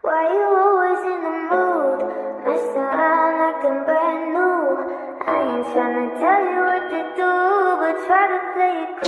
Why you always in the mood? Mess around like I'm brand new. I ain't tryna tell you what to do, but try to play it cool.